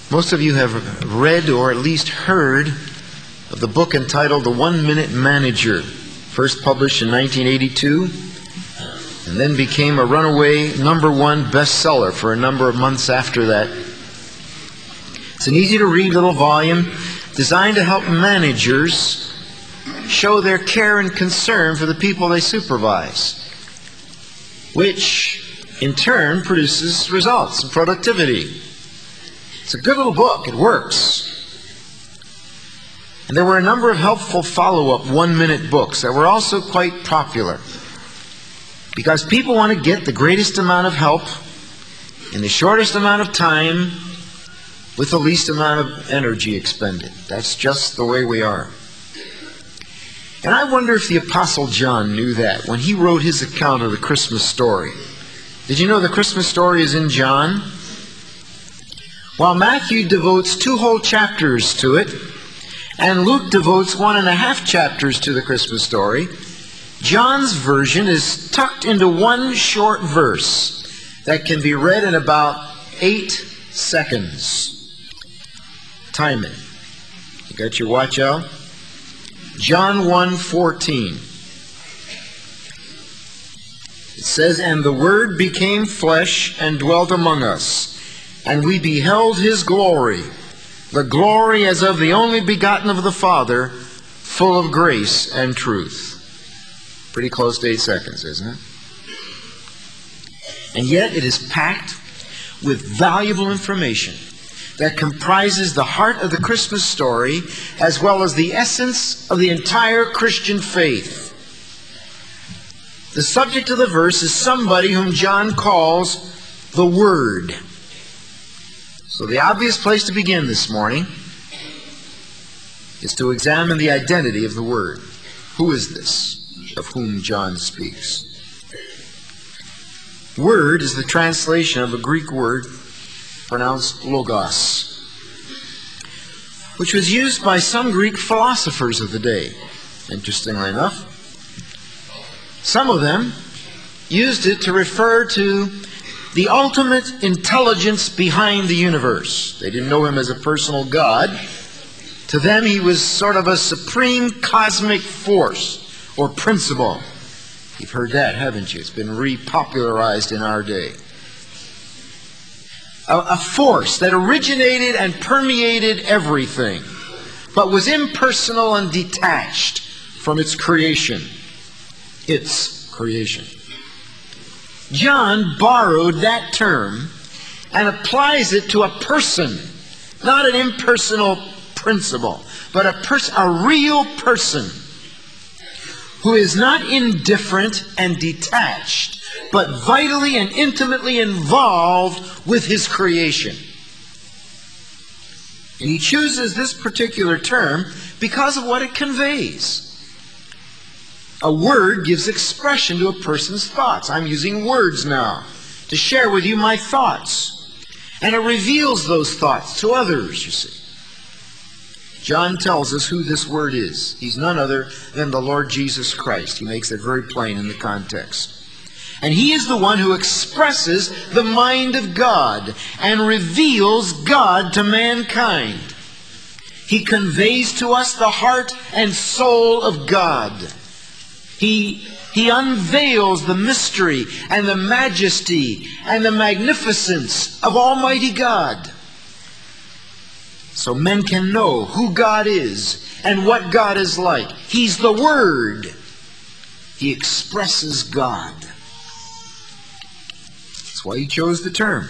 Most of you have read or at least heard of the book entitled The 1 Minute Manager, first published in 1982, and then became a runaway #1 bestseller for a number of months after that. It's an easy-to-read little volume designed to help managers show their care and concern for the people they supervise, which in turn produces results and productivity. It's a good little book. It works. And there were a number of helpful follow-up 1-minute books that were also quite popular because people want to get the greatest amount of help in the shortest amount of time with the least amount of energy expended. That's just the way we are. And I wonder if the Apostle John knew that when he wrote his account of the Christmas story. Did you know the Christmas story is in John? While Matthew devotes 2 whole chapters to it, and Luke devotes 1.5 chapters to the Christmas story, John's version is tucked into one short verse that can be read in about 8 seconds. Time it. You got your watch out? John 1:14. It says, "And the Word became flesh and dwelt among us, and we beheld His glory, the glory as of the only begotten of the Father, full of grace and truth." Pretty close to 8 seconds, isn't it? And yet it is packed with valuable information that comprises the heart of the Christmas story as well as the essence of the entire Christian faith. The subject of the verse is somebody whom John calls the Word. So the obvious place to begin this morning is to examine the identity of the Word. Who is this of whom John speaks? Word is the translation of a Greek word pronounced logos, which was used by some Greek philosophers of the day. Interestingly enough, some of them used it to refer to the ultimate intelligence behind the universe. They didn't know him as a personal God. To them, he was sort of a supreme cosmic force or principle. You've heard that, haven't you? It's been repopularized in our day. A force that originated and permeated everything, but was impersonal and detached from its creation. John borrowed that term and applies it to a person, not an impersonal principle, but a real person who is not indifferent and detached, but vitally and intimately involved with his creation. And he chooses this particular term because of what it conveys. A word gives expression to a person's thoughts. I'm using words now to share with you my thoughts. And it reveals those thoughts to others, you see. John tells us who this Word is. He's none other than the Lord Jesus Christ. He makes it very plain in the context. And He is the one who expresses the mind of God and reveals God to mankind. He conveys to us the heart and soul of God. He unveils the mystery and the majesty and the magnificence of Almighty God. So men can know who God is and what God is like. He's the Word. He expresses God. That's why He chose the term.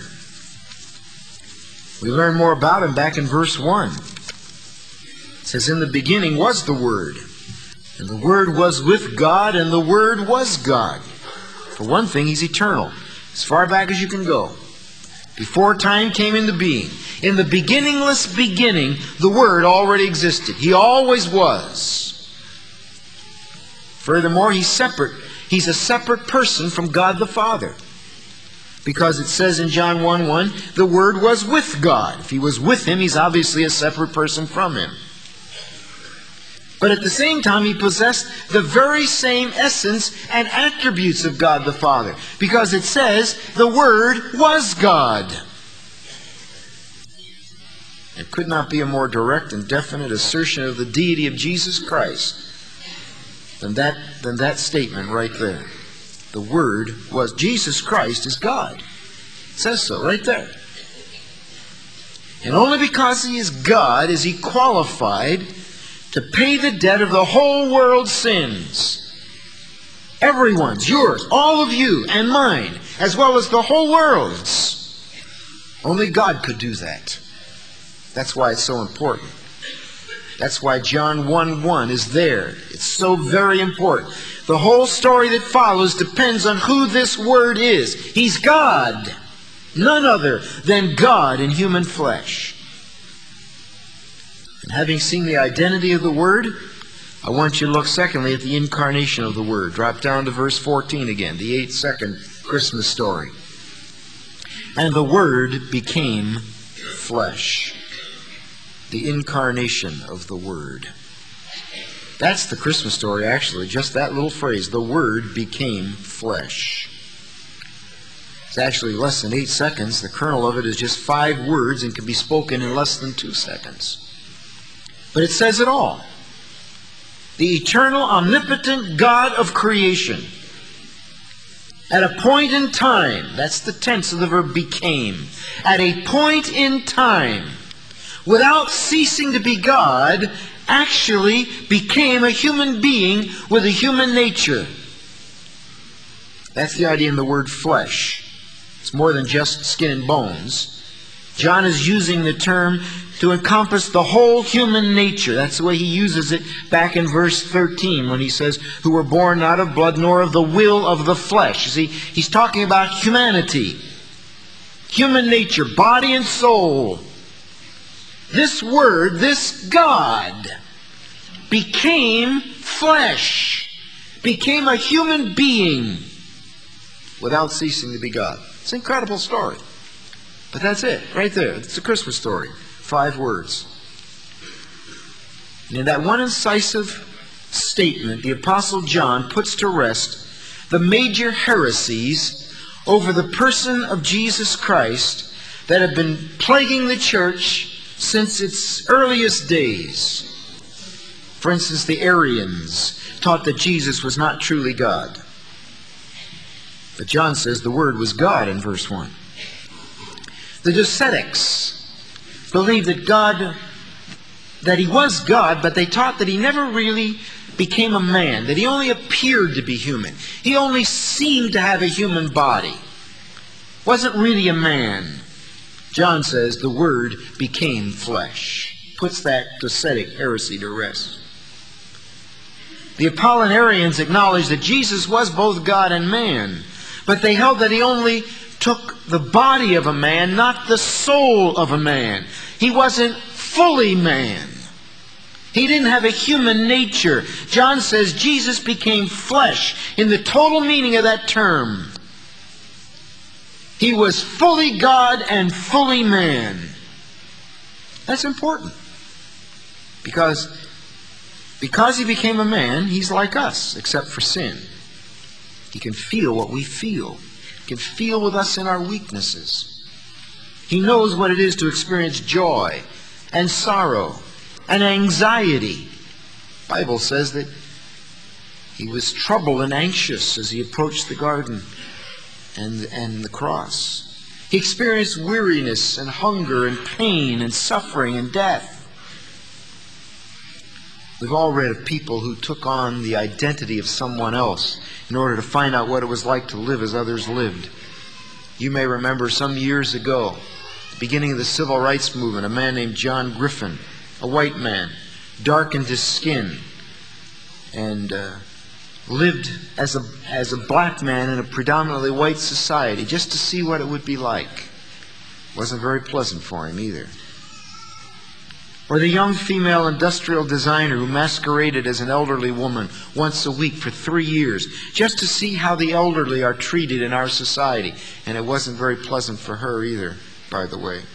We learn more about Him back in verse 1. It says, "In the beginning was the Word, and the Word was with God, and the Word was God." For one thing, He's eternal, as far back as you can go. Before time came into being, in the beginningless beginning, the Word already existed. He always was. Furthermore, He's separate. He's a separate person from God the Father. Because it says in John 1:1, the Word was with God. If He was with Him, He's obviously a separate person from Him. But at the same time, He possessed the very same essence and attributes of God the Father. Because it says, the Word was God. It could not be a more direct and definite assertion of the deity of Jesus Christ than that statement right there. The Word was, Jesus Christ is God. It says so right there. And only because He is God is He qualified to pay the debt of the whole world's sins. Everyone's, yours, all of you and mine, as well as the whole world's. Only God could do that. That's why it's so important. That's why John 1:1 is there. It's so very important. The whole story that follows depends on who this Word is. He's God. None other than God in human flesh. And having seen the identity of the Word, I want you to look secondly at the incarnation of the Word. Drop down to verse 14 again, the 8-second Christmas story. And the Word became flesh. The incarnation of the Word. That's the Christmas story, actually. Just that little phrase, the Word became flesh. It's actually less than 8 seconds. The kernel of it is just 5 words and can be spoken in less than 2 seconds. But it says it all. The eternal, omnipotent God of creation, at a point in time, that's the tense of the verb became, at a point in time, without ceasing to be God, actually became a human being with a human nature. That's the idea in the word flesh. It's more than just skin and bones. John is using the term to encompass the whole human nature. That's the way he uses it back in verse 13 when he says, who were born not of blood nor of the will of the flesh. You see, he's talking about humanity. Human nature, body and soul. This Word, this God, became flesh, became a human being without ceasing to be God. It's an incredible story. But that's it, right there. It's a Christmas story. 5 words. And in that one incisive statement, the Apostle John puts to rest the major heresies over the person of Jesus Christ that have been plaguing the church since its earliest days. For instance, the Arians taught that Jesus was not truly God. But John says the Word was God in verse 1. The Docetics believed that He was God, but they taught that He never really became a man, that He only appeared to be human. He only seemed to have a human body. Wasn't really a man. John says the Word became flesh. Puts that Docetic heresy to rest. The Apollinarians acknowledged that Jesus was both God and man, but they held that He only took the body of a man, not the soul of a man. He wasn't fully man. He didn't have a human nature. John says Jesus became flesh in the total meaning of that term. He was fully God and fully man. That's important. Because He became a man, He's like us, except for sin. He can feel what we feel. He can feel with us in our weaknesses. He knows what it is to experience joy and sorrow and anxiety. The Bible says that He was troubled and anxious as He approached the garden and the cross. He experienced weariness and hunger and pain and suffering and death. We've all read of people who took on the identity of someone else in order to find out what it was like to live as others lived. You may remember some years ago, the beginning of the civil rights movement, a man named John Griffin, a white man, darkened his skin and lived as a black man in a predominantly white society just to see what it would be like. Wasn't very pleasant for him either. Or the young female industrial designer who masqueraded as an elderly woman once a week for 3 years just to see how the elderly are treated in our society. And it wasn't very pleasant for her either, by the way.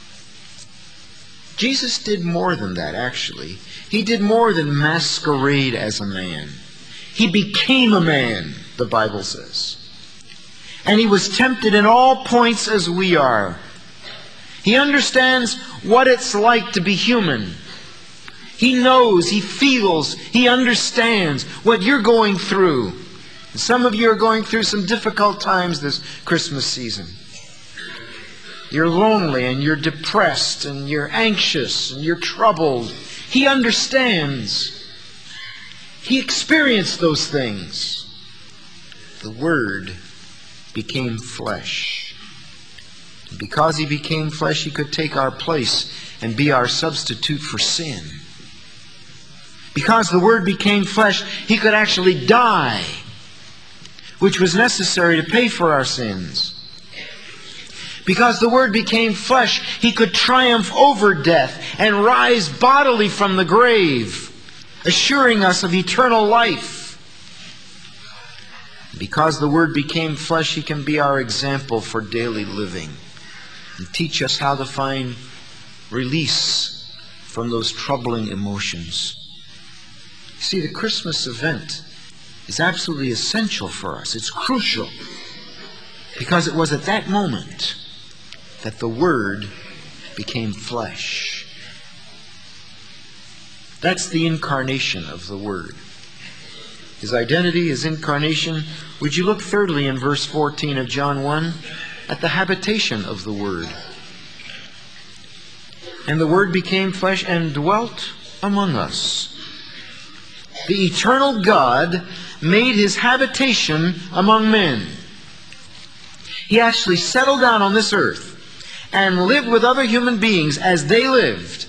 Jesus did more than that, actually. He did more than masquerade as a man. He became a man, the Bible says. And He was tempted in all points as we are. He understands what it's like to be human. He knows, He feels, He understands what you're going through. Some of you are going through some difficult times this Christmas season. You're lonely and you're depressed and you're anxious and you're troubled. He understands. He experienced those things. The Word became flesh. Because He became flesh, He could take our place and be our substitute for sin. Because the Word became flesh, He could actually die, which was necessary to pay for our sins. Because the Word became flesh, He could triumph over death and rise bodily from the grave, assuring us of eternal life. Because the Word became flesh, He can be our example for daily living and teach us how to find release from those troubling emotions. See, the Christmas event is absolutely essential for us. It's crucial because it was at that moment that the Word became flesh. That's the incarnation of the Word. His identity, His incarnation. Would you look thirdly in verse 14 of John 1 at the habitation of the Word? And the Word became flesh and dwelt among us. The eternal God made His habitation among men. He actually settled down on this earth and lived with other human beings as they lived.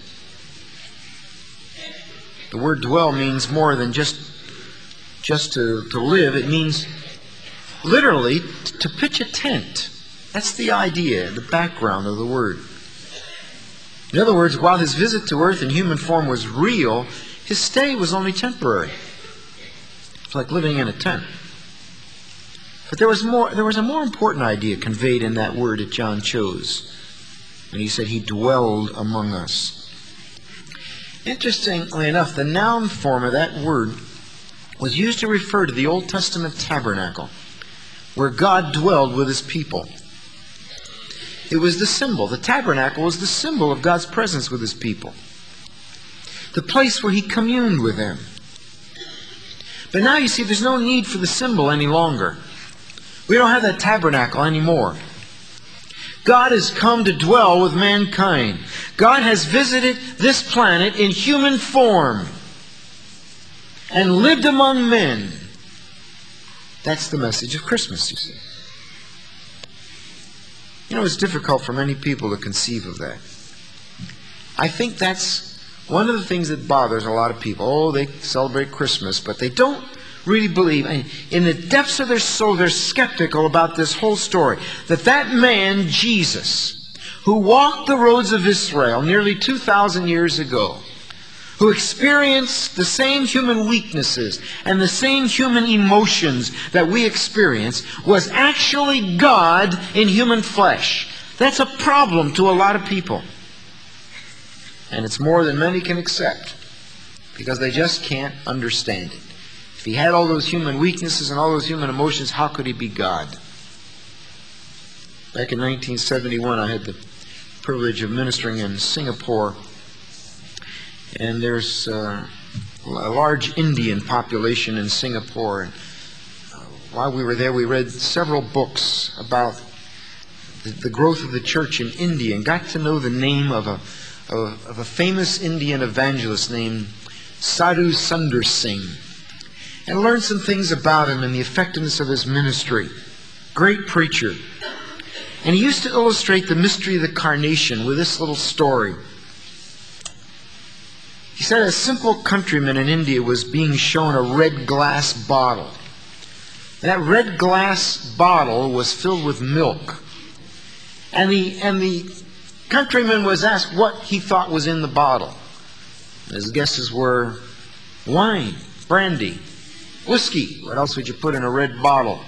The word dwell means more than just to live. It means literally to pitch a tent. That's the idea, the background of the word. In other words, while His visit to earth in human form was real, His stay was only temporary. It's like living in a tent. But there was a more important idea conveyed in that word that John chose when he said He dwelled among us. Interestingly enough, the noun form of that word was used to refer to the Old Testament tabernacle, where God dwelled with His people. It was the symbol. The tabernacle was the symbol of God's presence with His people. The place where He communed with them. But now you see, there's no need for the symbol any longer. We don't have that tabernacle anymore. God has come to dwell with mankind. God has visited this planet in human form and lived among men. That's the message of Christmas, you see. You know, it's difficult for many people to conceive of that. I think that's one of the things that bothers a lot of people. Oh, they celebrate Christmas, but they don't really believe. In the depths of their soul, they're skeptical about this whole story. That man, Jesus, who walked the roads of Israel nearly 2,000 years ago, who experienced the same human weaknesses and the same human emotions that we experience, was actually God in human flesh. That's a problem to a lot of people. And it's more than many can accept, because they just can't understand it. If He had all those human weaknesses and all those human emotions, how could He be God? Back in 1971, I had the privilege of ministering in Singapore. And there's a large Indian population in Singapore. And while we were there, we read several books about the growth of the church in India and got to know the name of a famous Indian evangelist named Sadhu Sundar Singh, and learned some things about him and the effectiveness of his ministry. Great preacher. And he used to illustrate the mystery of the carnation with this little story. He said a simple countryman in India was being shown a red glass bottle. And that red glass bottle was filled with milk. And the countryman was asked what he thought was in the bottle. His guesses were wine, brandy, whiskey. What else would you put in a red bottle?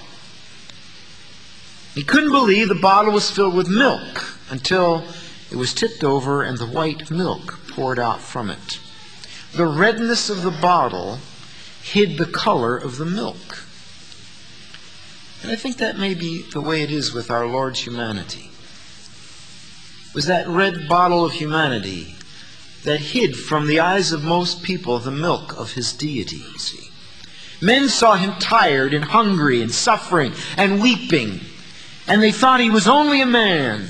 He couldn't believe the bottle was filled with milk until it was tipped over and the white milk poured out from it. The redness of the bottle hid the color of the milk. And I think that may be the way it is with our Lord's humanity. was that red bottle of humanity that hid from the eyes of most people the milk of his deity, you see. Men saw him tired and hungry and suffering and weeping, and they thought he was only a man.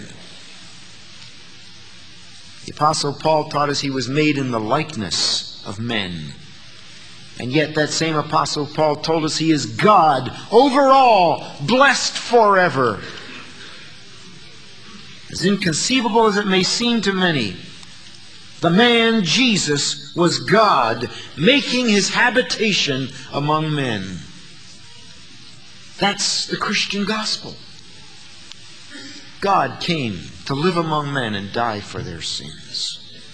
The Apostle Paul taught us he was made in the likeness of men. And yet that same Apostle Paul told us he is God over all, blessed forever. As inconceivable as it may seem to many, the man Jesus was God, making his habitation among men. That's the Christian gospel. God came to live among men and die for their sins.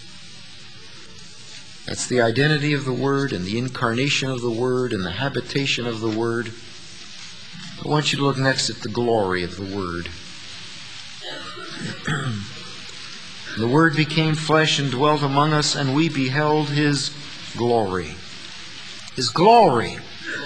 That's the identity of the Word and the incarnation of the Word and the habitation of the Word. I want you to look next at the glory of the Word. The Word became flesh and dwelt among us, and we beheld His glory. His glory.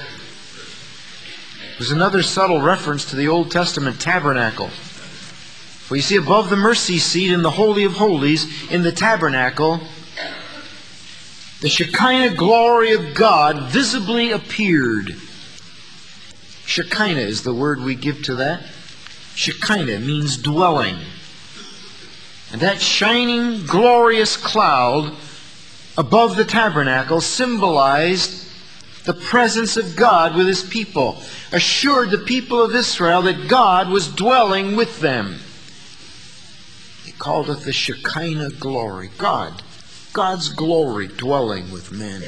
There's another subtle reference to the Old Testament tabernacle. For you see, above the mercy seat in the Holy of Holies, in the tabernacle, the Shekinah glory of God visibly appeared. Shekinah is the word we give to that. Shekinah means dwelling. And that shining, glorious cloud above the tabernacle symbolized the presence of God with His people, assured the people of Israel that God was dwelling with them. He called it the Shekinah glory. God's glory dwelling with men.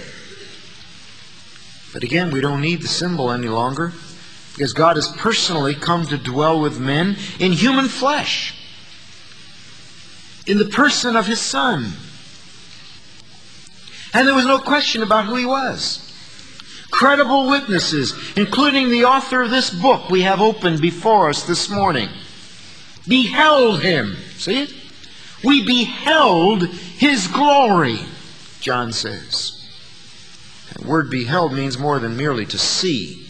But again, we don't need the symbol any longer, because God has personally come to dwell with men in human flesh, in the person of His Son. And there was no question about who He was. Credible witnesses, including the author of this book we have opened before us this morning, beheld Him. See it? We beheld His glory, John says. The word beheld means more than merely to see.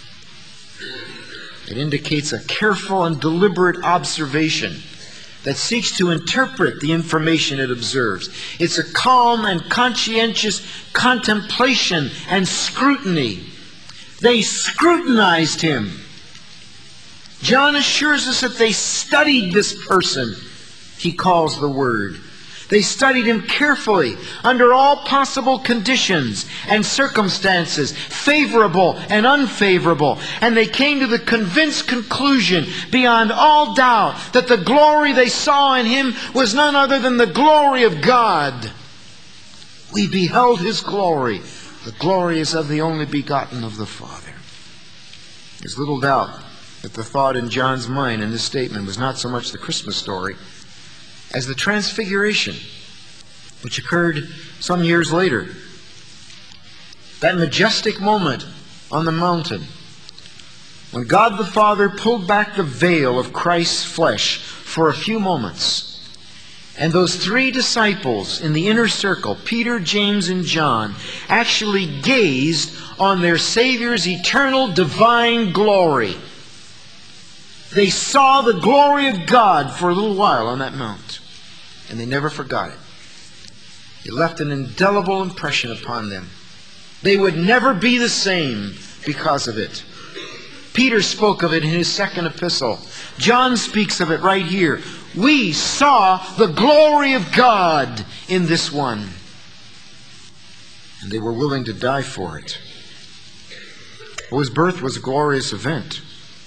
It indicates a careful and deliberate observation that seeks to interpret the information it observes. It's a calm and conscientious contemplation and scrutiny. They scrutinized Him. John assures us that they studied this person, he calls the Word. They studied Him carefully under all possible conditions and circumstances, favorable and unfavorable. And they came to the convinced conclusion, beyond all doubt, that the glory they saw in Him was none other than the glory of God. We beheld His glory. The glory is of the only begotten of the Father. There's little doubt that the thought in John's mind in this statement was not so much the Christmas story as the Transfiguration, which occurred some years later. That majestic moment on the mountain when God the Father pulled back the veil of Christ's flesh for a few moments, and those three disciples in the inner circle, Peter, James, and John, actually gazed on their Savior's eternal divine glory. They saw the glory of God for a little while on that mount, and they never forgot it. It left an indelible impression upon them. They would never be the same because of it. Peter spoke of it in his second epistle. John speaks of it right here. We saw the glory of God in this one. And they were willing to die for it. Well, His birth was a glorious event.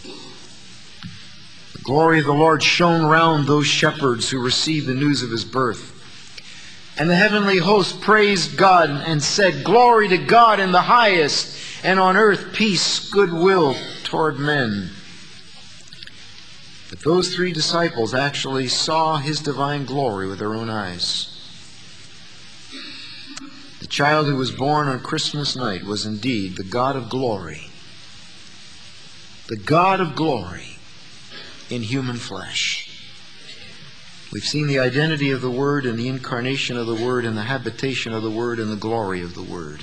The glory of the Lord shone round those shepherds who received the news of His birth. And the heavenly host praised God and said, "Glory to God in the highest, and on earth peace, goodwill toward men." But those three disciples actually saw His divine glory with their own eyes. The child who was born on Christmas night was indeed the God of glory. The God of glory in human flesh. We've seen the identity of the Word and the incarnation of the Word and the habitation of the Word and the glory of the Word.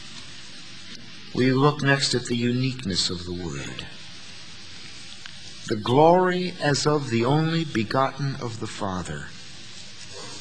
We look next at the uniqueness of the Word. The glory as of the only begotten of the Father.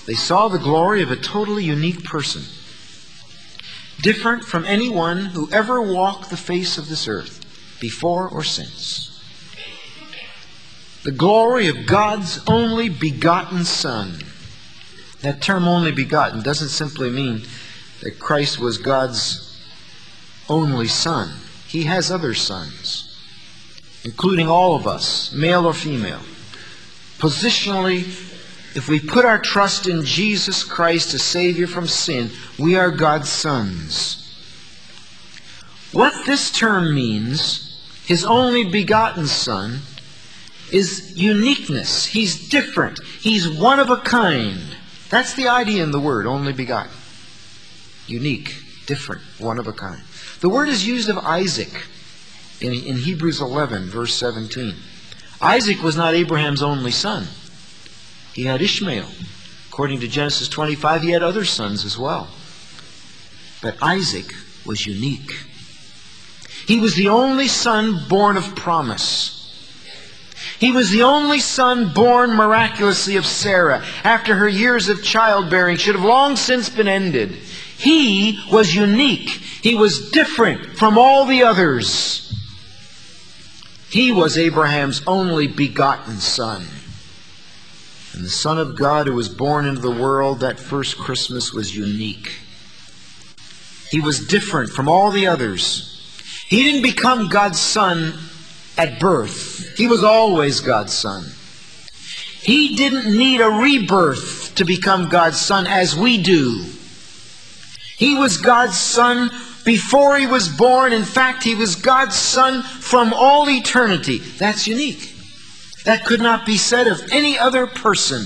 They saw the glory of a totally unique person, different from anyone who ever walked the face of this earth, before or since. The glory of God's only begotten Son. That term only begotten doesn't simply mean that Christ was God's only Son. He has other sons, including all of us, male or female. Positionally, if we put our trust in Jesus Christ, a Savior from sin, we are God's sons. What this term means, His only begotten Son, is uniqueness. He's different. He's one of a kind. That's the idea in the word, only begotten. Unique, different, one of a kind. The word is used of Isaac in Hebrews 11, verse 17. Isaac was not Abraham's only son. He had Ishmael. According to Genesis 25, he had other sons as well. But Isaac was unique. He was the only son born of promise. He was the only son born miraculously of Sarah after her years of childbearing should have long since been ended. He was unique. He was different from all the others. He was Abraham's only begotten son. And the Son of God who was born into the world that first Christmas was unique. He was different from all the others. He didn't become God's son at birth. He was always God's son. He didn't need a rebirth to become God's son as we do. He was God's son before he was born. In fact, he was God's son from all eternity. That's unique. That could not be said of any other person.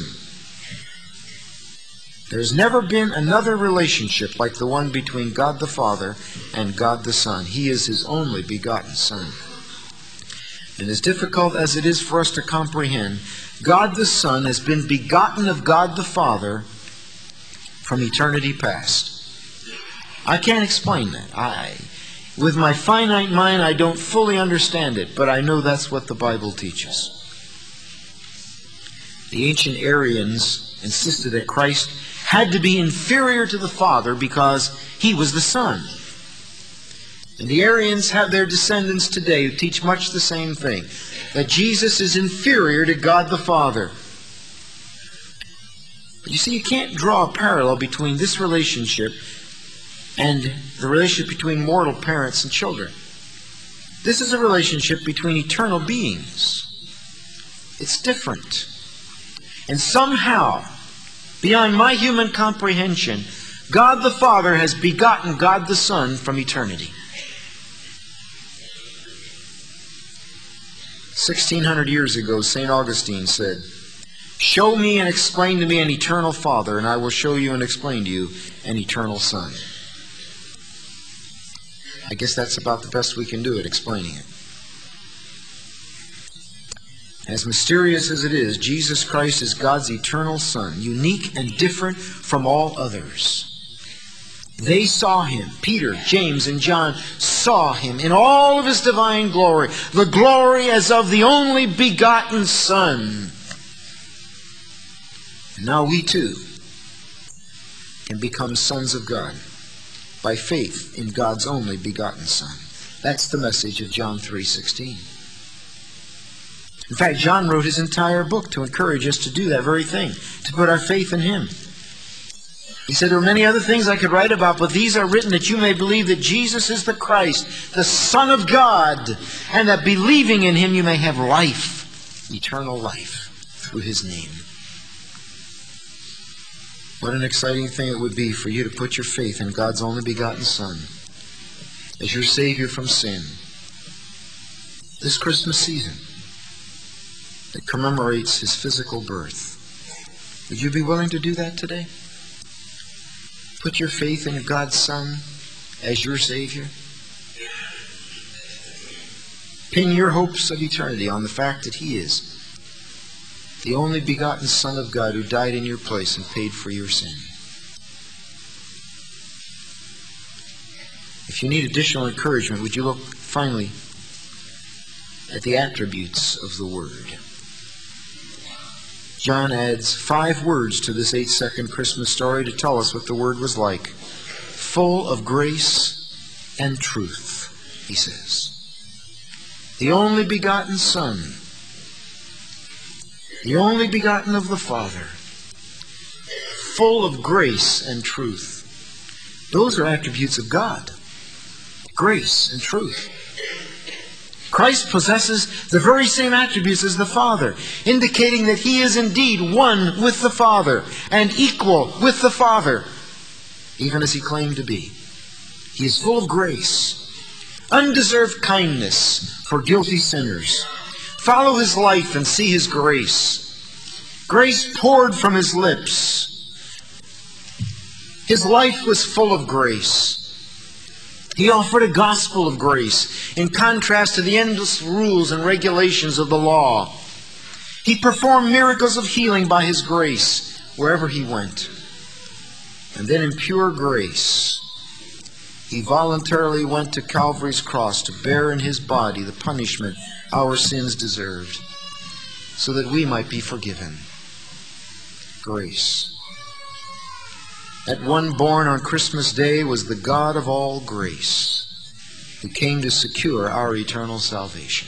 There's never been another relationship like the one between God the Father and God the Son. He is His only begotten Son. And as difficult as it is for us to comprehend, God the Son has been begotten of God the Father from eternity past. I can't explain that. With my finite mind, I don't fully understand it, but I know that's what the Bible teaches. The ancient Arians insisted that Christ had to be inferior to the Father because He was the Son. And the Arians have their descendants today who teach much the same thing, that Jesus is inferior to God the Father. But you see, you can't draw a parallel between this relationship and the relationship between mortal parents and children. This is a relationship between eternal beings. It's different. And somehow, beyond my human comprehension, God the Father has begotten God the Son from eternity. 1600 years ago, St. Augustine said, "Show me and explain to me an eternal Father, and I will show you and explain to you an eternal Son." I guess that's about the best we can do at explaining it. As mysterious as it is, Jesus Christ is God's eternal Son, unique and different from all others. They saw Him. Peter, James, and John saw Him in all of His divine glory, the glory as of the only begotten Son. And now we too can become sons of God by faith in God's only begotten Son. That's the message of John 3:16. In fact, John wrote his entire book to encourage us to do that very thing, to put our faith in Him. He said, "There are many other things I could write about, but these are written that you may believe that Jesus is the Christ, the Son of God, and that believing in Him you may have life, eternal life, through His name." What an exciting thing it would be for you to put your faith in God's only begotten Son as your Savior from sin. This Christmas season that commemorates His physical birth. Would you be willing to do that today? Put your faith in God's Son as your Savior. Pin your hopes of eternity on the fact that He is the only begotten Son of God who died in your place and paid for your sin. If you need additional encouragement, would you look finally at the attributes of the Word? John adds 5 words to this 8-second Christmas story to tell us what the Word was like. Full of grace and truth, he says. The only begotten Son, the only begotten of the Father, full of grace and truth. Those are attributes of God. Grace and truth. Christ possesses the very same attributes as the Father, indicating that he is indeed one with the Father and equal with the Father, even as he claimed to be. He is full of grace, undeserved kindness for guilty sinners. Follow his life and see his grace. Grace poured from his lips. His life was full of grace. He offered a gospel of grace in contrast to the endless rules and regulations of the law. He performed miracles of healing by his grace wherever he went. And then in pure grace, he voluntarily went to Calvary's cross to bear in his body the punishment our sins deserved, so that we might be forgiven. Grace. That one born on Christmas Day was the God of all grace, who came to secure our eternal salvation.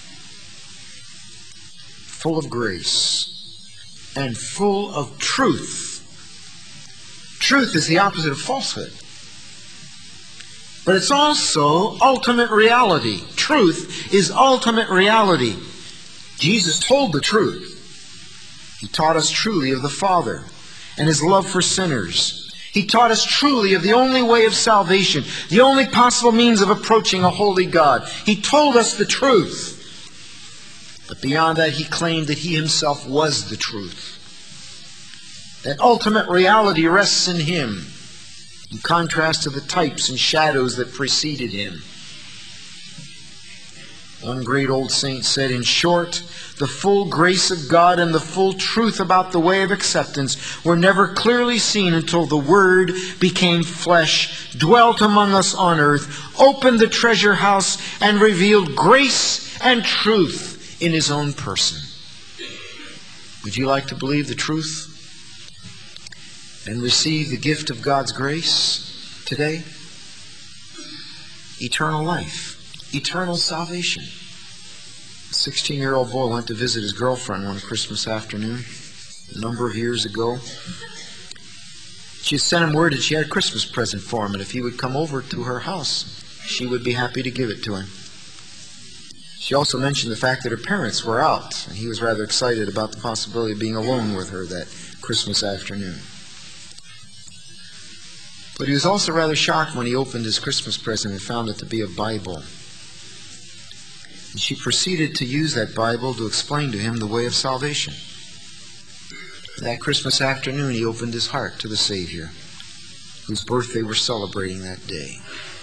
Full of grace and full of truth. Truth is the opposite of falsehood. But it's also ultimate reality. Truth is ultimate reality. Jesus told the truth. He taught us truly of the Father and his love for sinners. He taught us truly of the only way of salvation, the only possible means of approaching a holy God. He told us the truth. But beyond that, he claimed that he himself was the truth. That ultimate reality rests in him, in contrast to the types and shadows that preceded him. One great old saint said, in short, the full grace of God and the full truth about the way of acceptance were never clearly seen until the Word became flesh, dwelt among us on earth, opened the treasure house, and revealed grace and truth in his own person. Would you like to believe the truth and receive the gift of God's grace today? Eternal life, eternal salvation. A 16-year-old boy went to visit his girlfriend one Christmas afternoon a number of years ago. She sent him word that she had a Christmas present for him, and if he would come over to her house, she would be happy to give it to him. She also mentioned the fact that her parents were out, and he was rather excited about the possibility of being alone with her that Christmas afternoon. But he was also rather shocked when he opened his Christmas present and found it to be a Bible. And she proceeded to use that Bible to explain to him the way of salvation. That Christmas afternoon, he opened his heart to the Savior, whose birthday we're celebrating that day.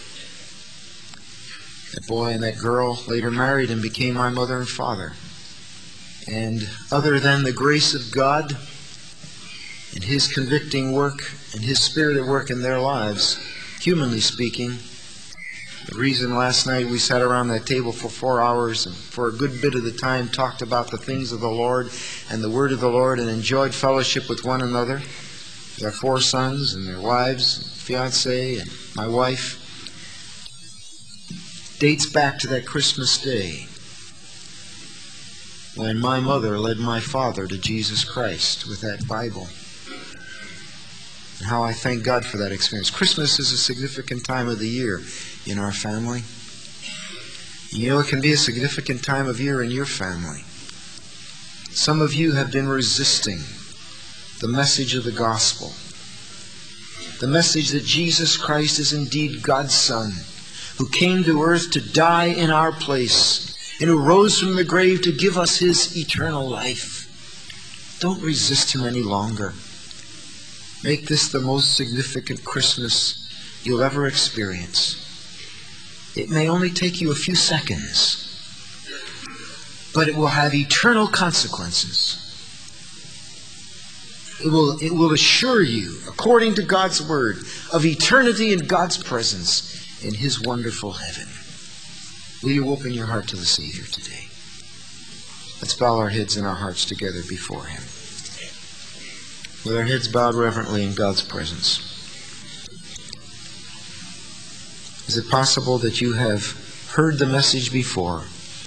That boy and that girl later married and became my mother and father. And other than the grace of God and his convicting work and his Spirit at work in their lives, humanly speaking, the reason last night we sat around that table for 4 hours and for a good bit of the time talked about the things of the Lord and the Word of the Lord and enjoyed fellowship with one another, their 4 sons and their wives, and fiance and my wife, dates back to that Christmas day when my mother led my father to Jesus Christ with that Bible. And how I thank God for that experience. Christmas is a significant time of the year in our family. You know, it can be a significant time of year in your family. Some of you have been resisting the message of the gospel. The message that Jesus Christ is indeed God's Son, who came to earth to die in our place, and who rose from the grave to give us his eternal life. Don't resist him any longer. Make this the most significant Christmas you'll ever experience. It may only take you a few seconds, but it will have eternal consequences. It will assure you, according to God's Word, of eternity in God's presence in his wonderful heaven. Will you open your heart to the Savior today? Let's bow our heads and our hearts together before him. with our heads bowed reverently in God's presence. Is it possible that you have heard the message before,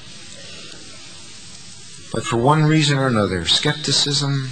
but for one reason or another, skepticism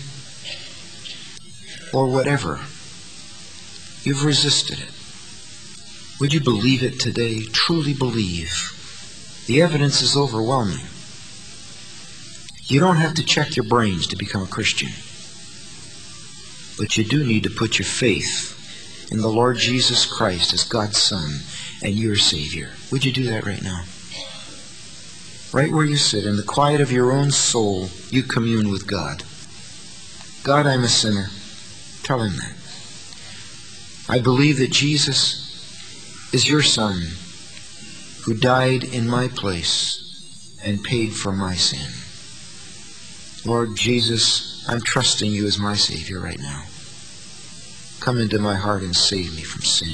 or whatever, you've resisted it? Would you believe it today? Truly believe. The evidence is overwhelming. You don't have to check your brains to become a Christian. But you do need to put your faith in the Lord Jesus Christ as God's Son and your Savior. Would you do that right now? Right where you sit, in the quiet of your own soul, you commune with God. God, I'm a sinner. Tell Him that. I believe that Jesus is your Son who died in my place and paid for my sin. Lord Jesus, I'm trusting you as my Savior right now. Come into my heart and save me from sin.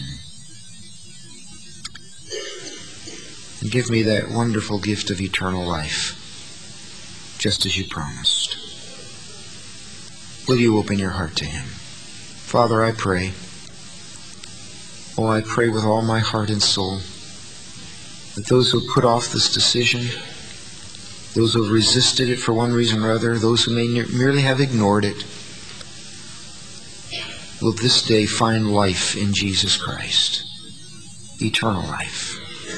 And give me that wonderful gift of eternal life, just as you promised. Will you open your heart to Him? Father, I pray. Oh, I pray with all my heart and soul that those who put off this decision, those who have resisted it for one reason or other, those who may merely have ignored it, will this day find life in Jesus Christ, eternal life.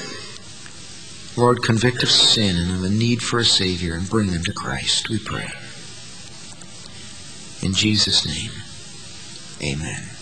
Lord, convict of sin and of the need for a Savior and bring them to Christ, we pray. In Jesus' name, amen.